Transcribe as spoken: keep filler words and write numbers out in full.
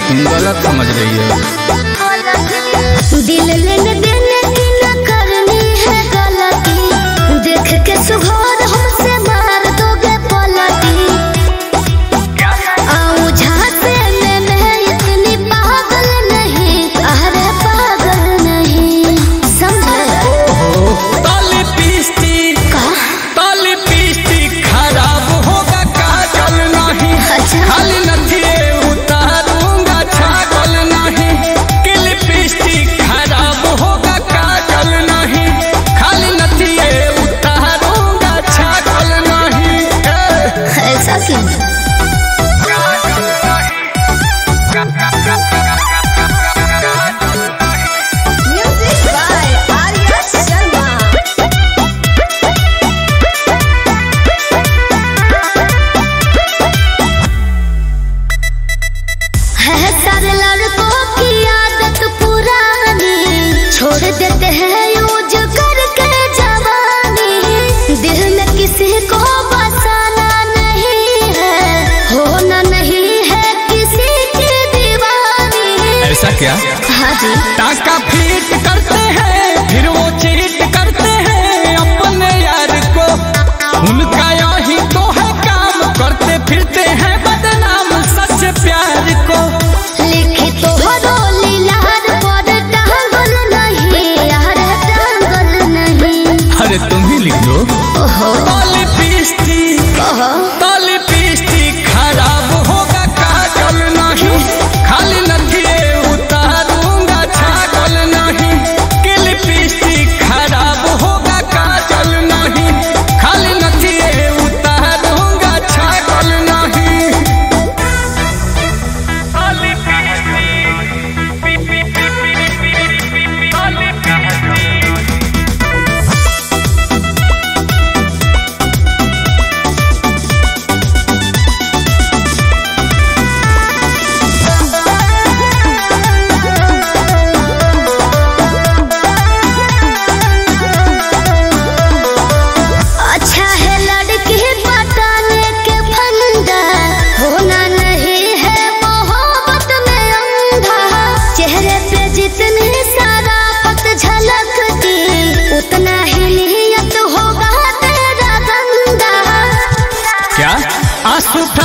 तुम गलत समझ रही हो। दिल लेने देने की न करनी है गलती, देख के सुघोर हमसे मार दोगे पलटी। आऊं झांसे में मैं इतनी पागल नहीं, अरे पागल नहीं समझे। ताली पीस्ती का ताली पीस्ती खराब होगा काजल नहीं, खाली नथिए उतारूंगा छागल नहीं। किल पीस्ती खराब होगा काजल नहीं, खाली नथिए उतारूंगा छागल नहीं। ऐसा क्यों? Music by Arya Sharma. है सारे लड़कों की आदत पुरानी, छोड़ देते हैं यूज करके जवानी। दिल में किसी को बसाना नहीं है, होना नहीं है किसी की दीवानी। ऐसा क्या? हाँ जी। टाका फीट करते हैं फिर वो चीट करते हैं अपने यार को, उनका यही तो है काम, करते फिरते हैं बदनाम सच प्यार को। लिखी तो हरो लीलार पर टांगल नहीं, यार टांगल नहीं। अरे तुम ही लिख दो। ओहो ताली पीस्ती ओहो ताली पीस्ती खराब होगा काजल नहीं, खाली नथिए उतारूंगा छागल नहीं। किल पीस्ती खराब होगा काजल नहीं, खाली नथिए उतारूंगा छागल नहीं। ताली पीस्ती ताली पीस्ती अच्छा है लड़की पटाने के फंदा, होना नहीं है मोहब्बत में अंधा। चेहरे पे जितनी शराफत झलकती, उतना ही नियत होगा तेरा गंदा। क्या आंसू